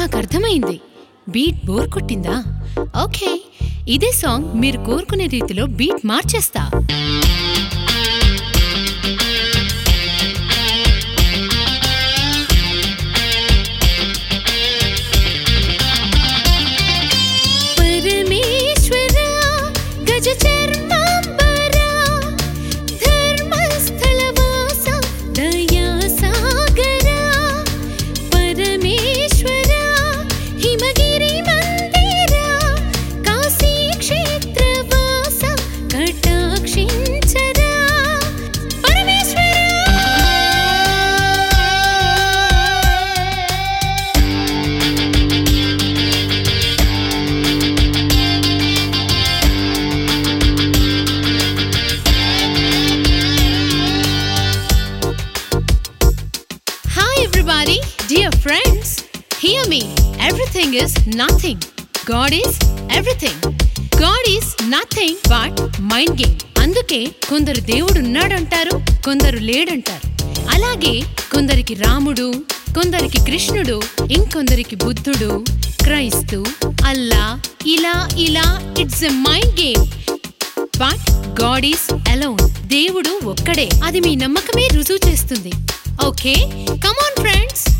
నాకు అర్థమైంది. Beat bore కొట్టిందా? ఓకే, ఇదే సాంగ్ మీరు కోరుకునే రీతిలో బీట్ మార్చేస్తా. Everybody, dear friends, hear me. Everything is nothing. God is everything. God is nothing but mind game. అందుకే కొందరు దేవుడు ఉన్నాడంటారు, కొందరు లేడంటారు. అలాగే కొందరికి రాముడు, కొందరికి కృష్ణుడు, ఇంకొందరికి బుద్ధుడు, క్రైస్తు, అల్లా, ఇలా it's a mind game. But God is alone. దేవుడు ఒక్కడే. అది మీ నమ్మకమే రుజువు చేస్తుంది. Okay, come on friends.